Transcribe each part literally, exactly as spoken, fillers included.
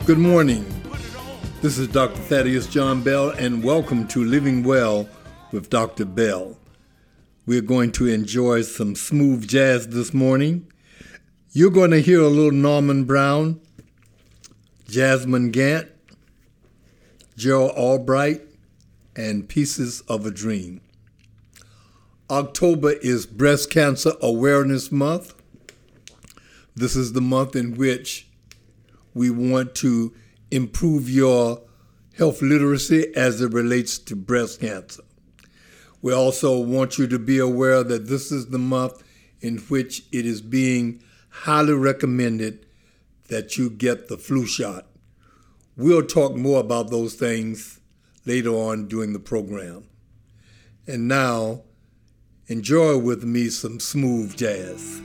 Good morning. This is Doctor Thaddeus John Bell, and welcome to Living Well with Doctor Bell. We're going to enjoy some smooth jazz this morning. You're going to hear a little Norman Brown, Jasmine Gant, Gerald Albright, and Pieces of a Dream. October is Breast Cancer Awareness Month. This is the month in which we want to improve your health literacy as it relates to breast cancer. We also want you to be aware that this is the month in which it is being highly recommended that you get the flu shot. We'll talk more about those things later on during the program. And now, enjoy with me some smooth jazz.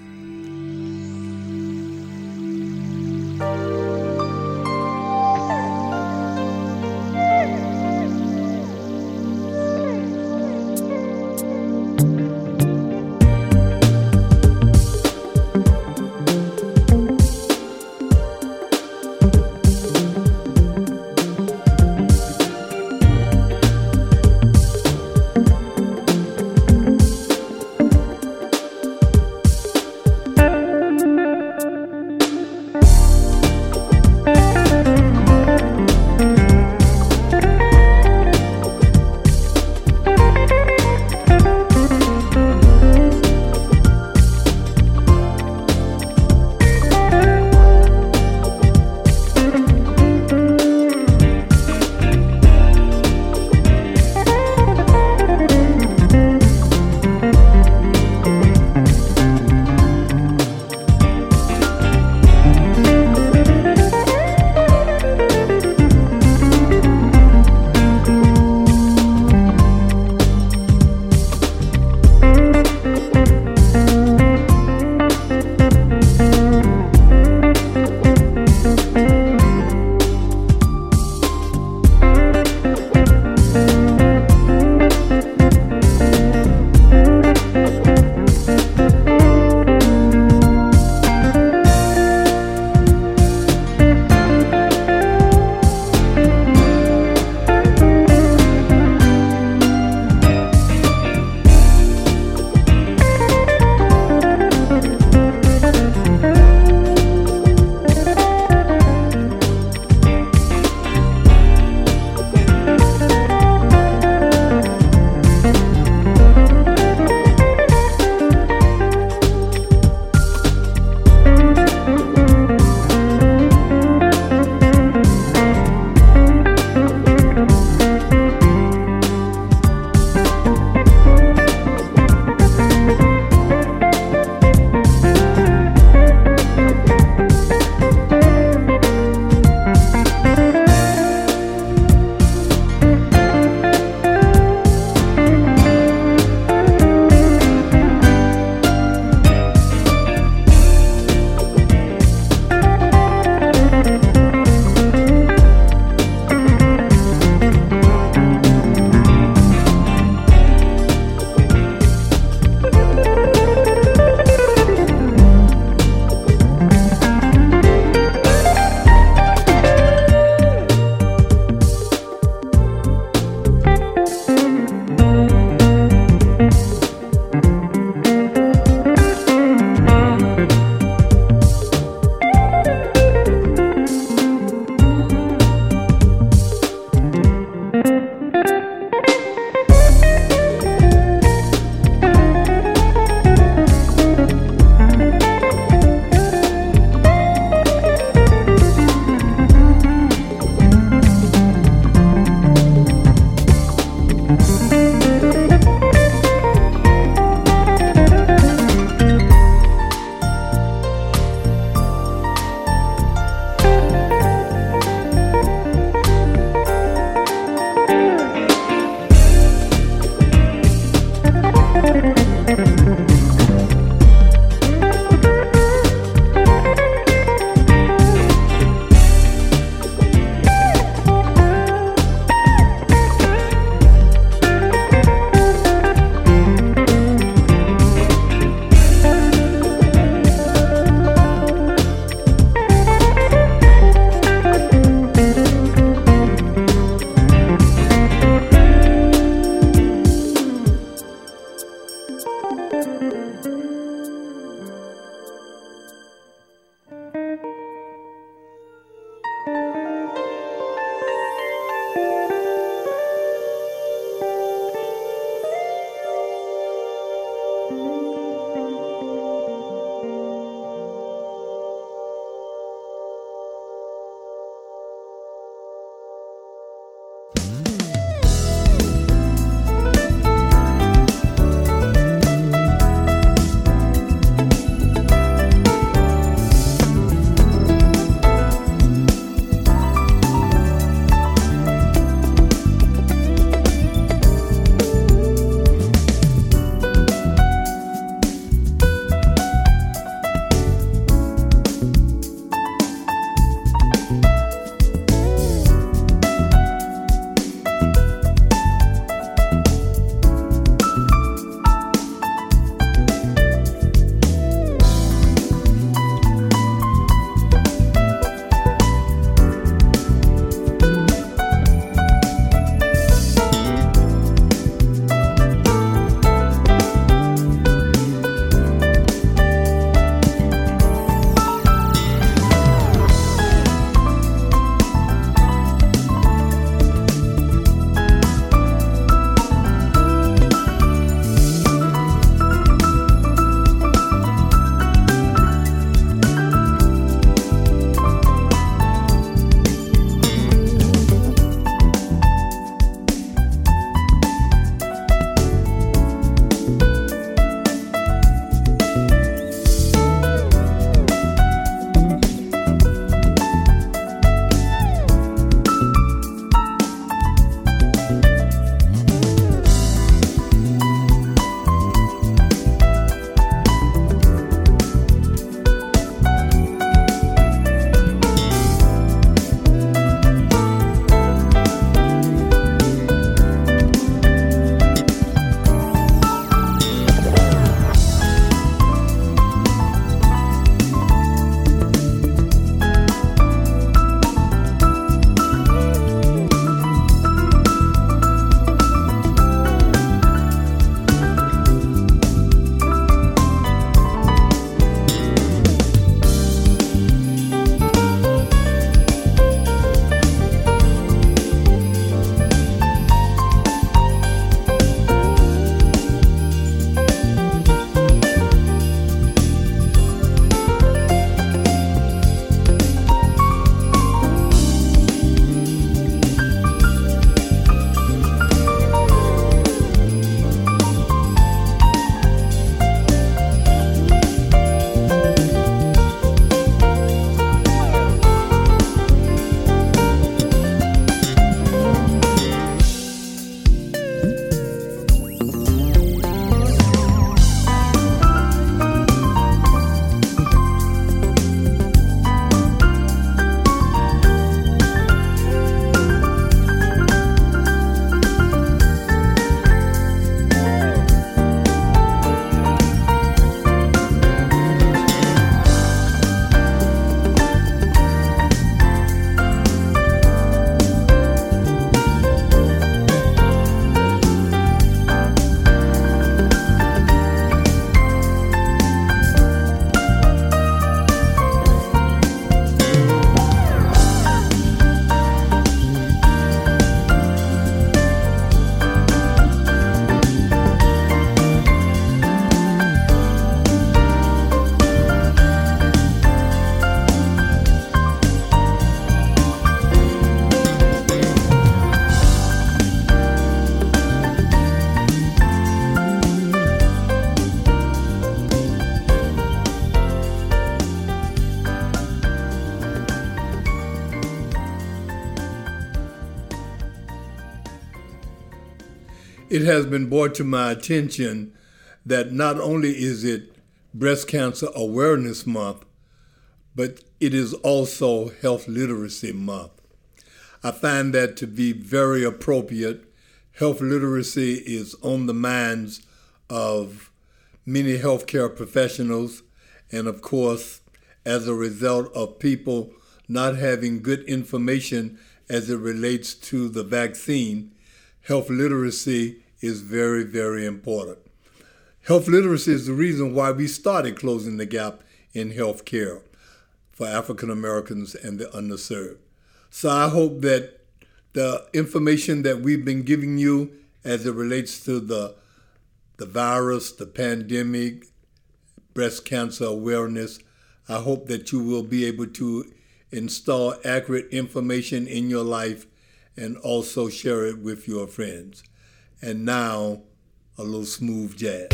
it has been brought to my attention that not only is it Breast Cancer Awareness Month, but it is also Health Literacy Month. I find that to be very appropriate. Health literacy is on the minds of many healthcare professionals, and of course, as a result of people not having good information as it relates to the vaccine, health literacy is very, very important. Health literacy is the reason why we started Closing the Gap in Healthcare for African Americans and the underserved. So I hope that the information that we've been giving you as it relates to the, the virus, the pandemic, breast cancer awareness, I hope that you will be able to install accurate information in your life and also share it with your friends. And now, a little smooth jazz.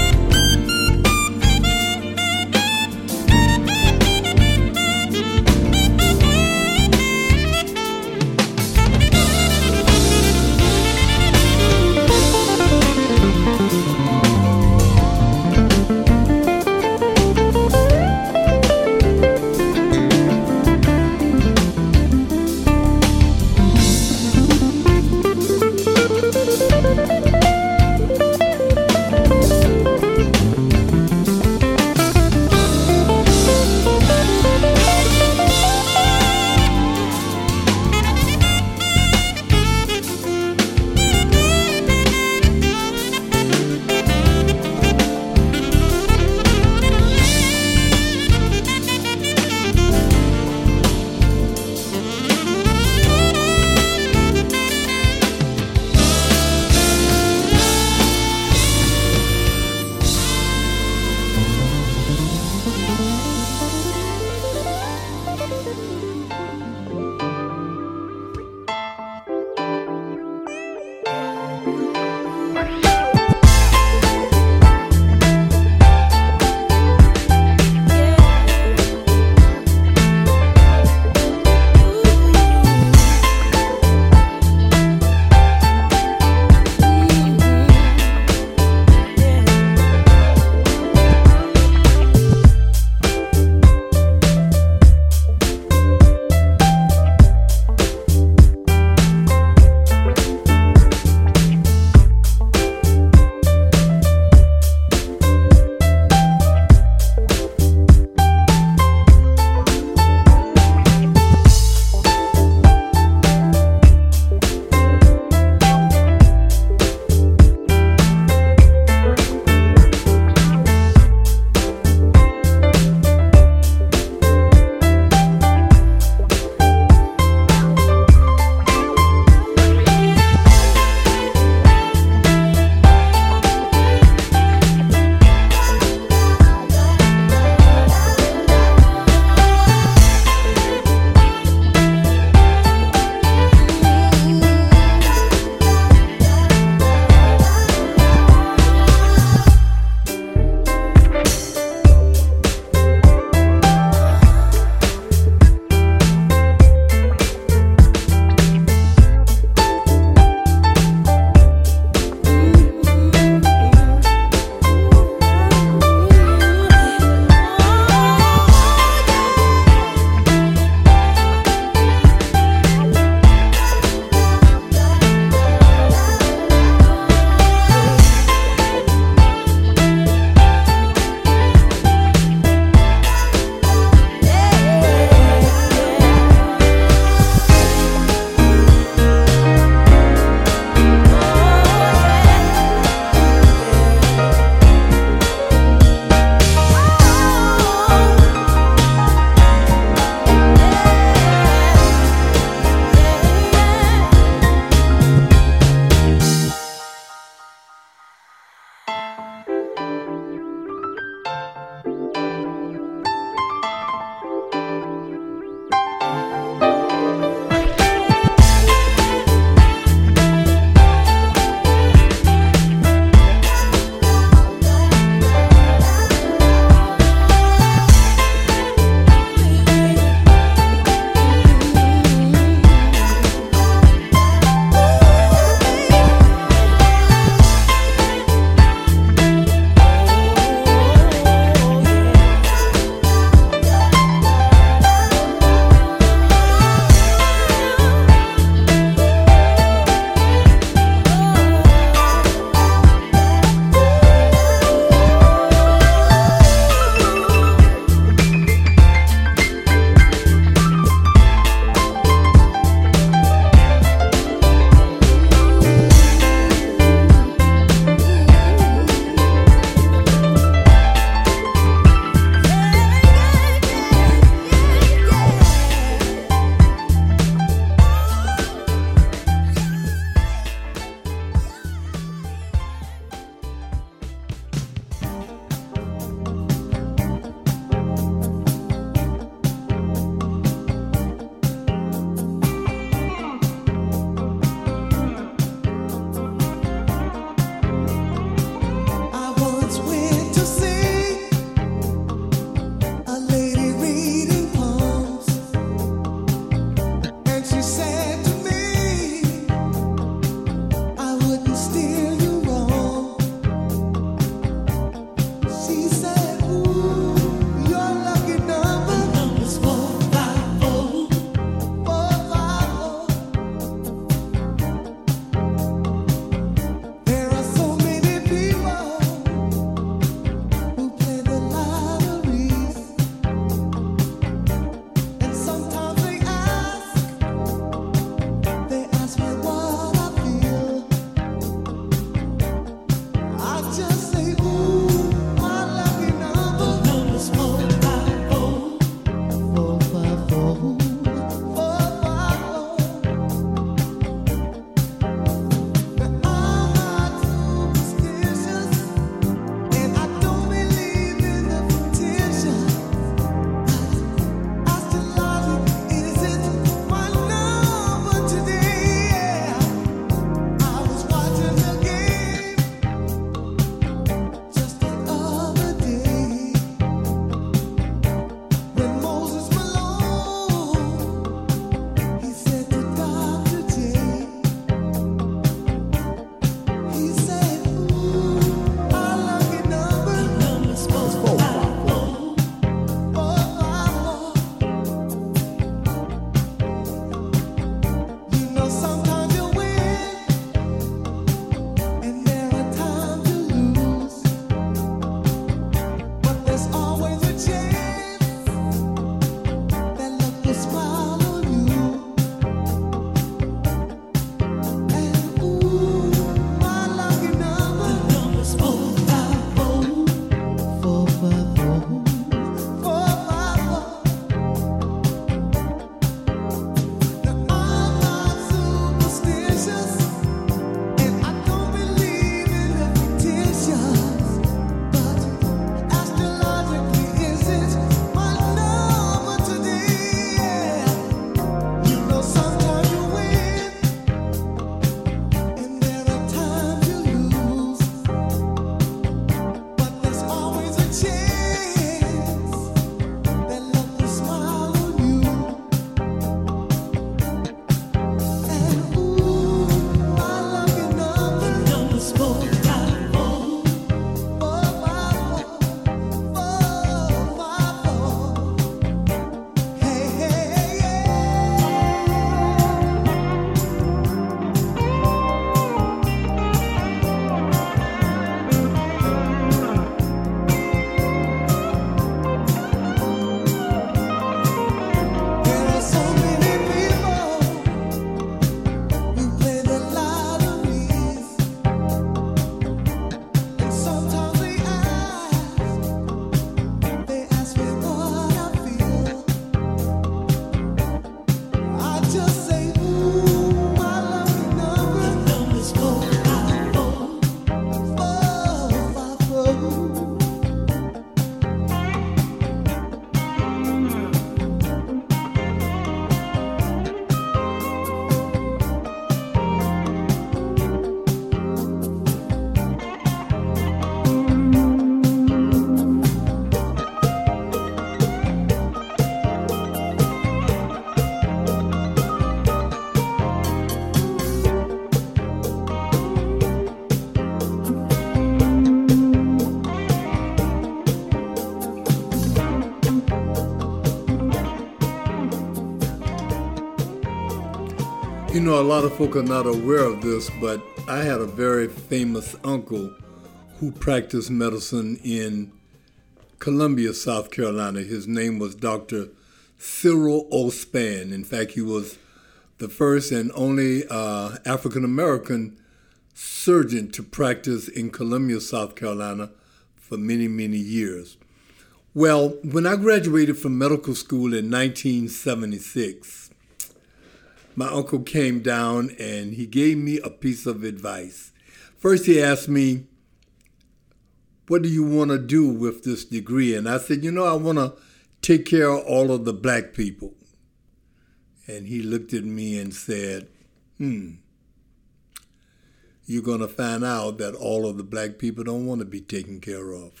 You know, a lot of folk are not aware of this, but I had a very famous uncle who practiced medicine in Columbia, South Carolina. His name was Doctor Cyril O'Span. In fact, he was the first and only uh, African-American surgeon to practice in Columbia, South Carolina for many, many years. Well, when I graduated from medical school in nineteen seventy-six, my uncle came down and he gave me a piece of advice. First, he asked me, what do you want to do with this degree? And I said, you know, I want to take care of all of the black people. And he looked at me and said, hmm, you're going to find out that all of the black people don't want to be taken care of.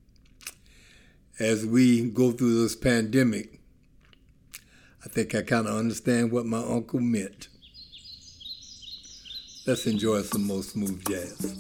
As we go through this pandemic, I think I kind of understand what my uncle meant. Let's enjoy some more smooth jazz.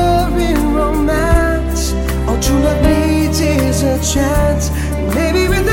Chance, maybe with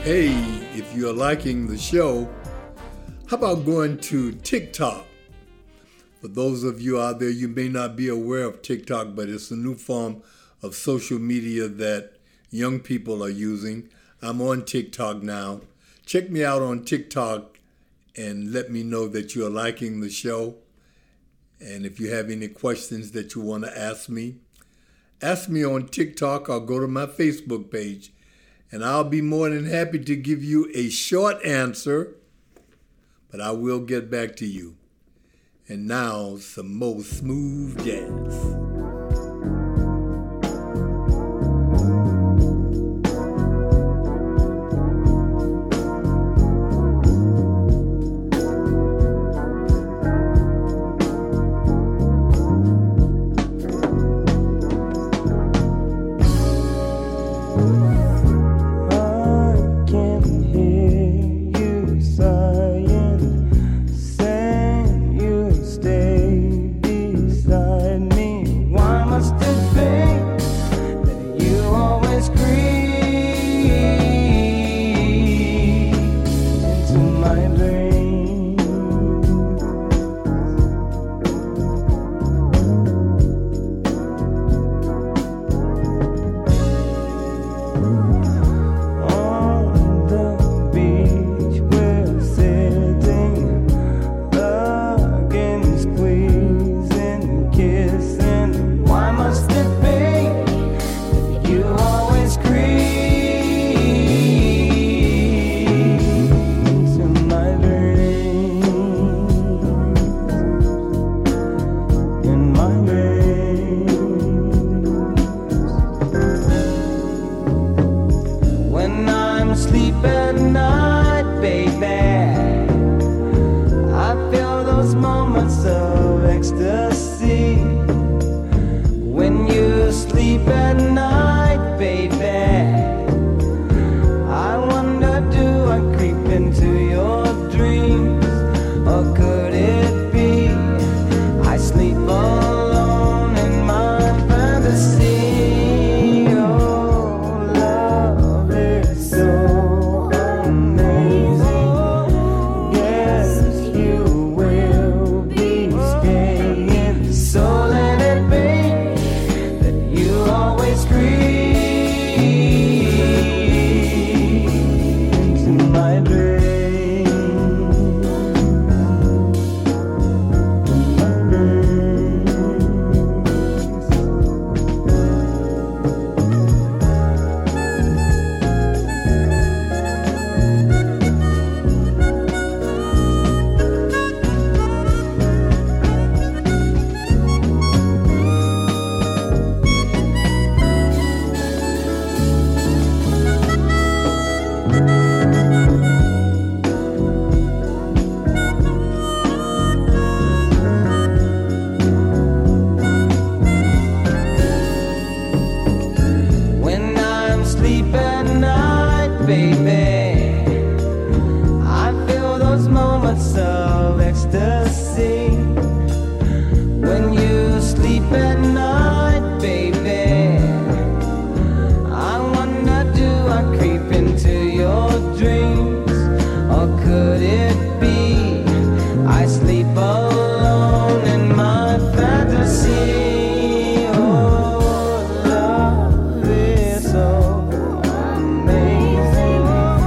Hey, if you're liking the show, how about going to TikTok? For those of you out there, you may not be aware of TikTok, but it's a new form of social media that young people are using. I'm on TikTok now. Check me out on TikTok and let me know that you're liking the show. And if you have any questions that you want to ask me, ask me on TikTok or go to my Facebook page. And I'll be more than happy to give you a short answer, but I will get back to you. And now, some more smooth jazz. Oh, love is so amazing.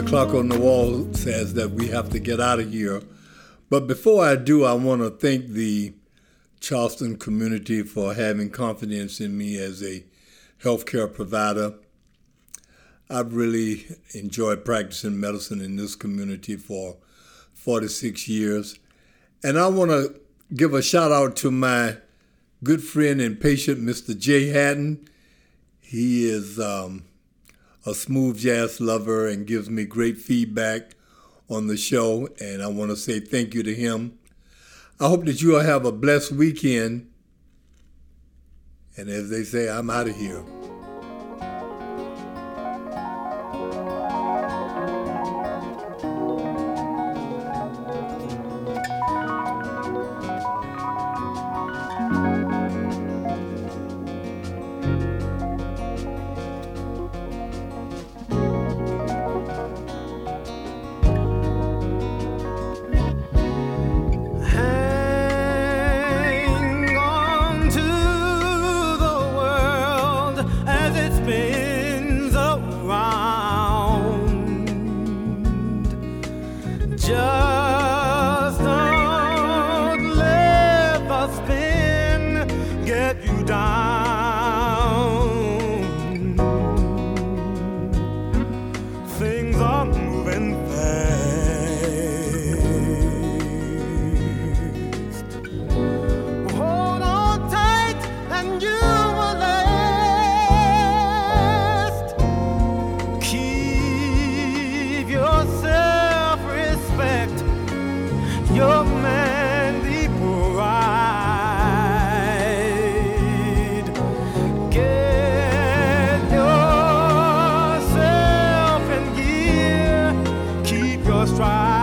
clock on the wall says that we have to get out of here. But before I do, I want to thank the Charleston community for having confidence in me as a healthcare provider. I've really enjoyed practicing medicine in this community for forty-six years. And I want to give a shout out to my good friend and patient, Mister Jay Hatton. He is um, a smooth jazz lover and gives me great feedback on the show, and I want to say thank you to him. I hope that you all have a blessed weekend. And as they say, I'm out of here. Just don't let the spin get you down. Things are moving fast. Hold on tight and you will last. Keep yourself respect your manly pride. Get yourself in gear, keep your stride.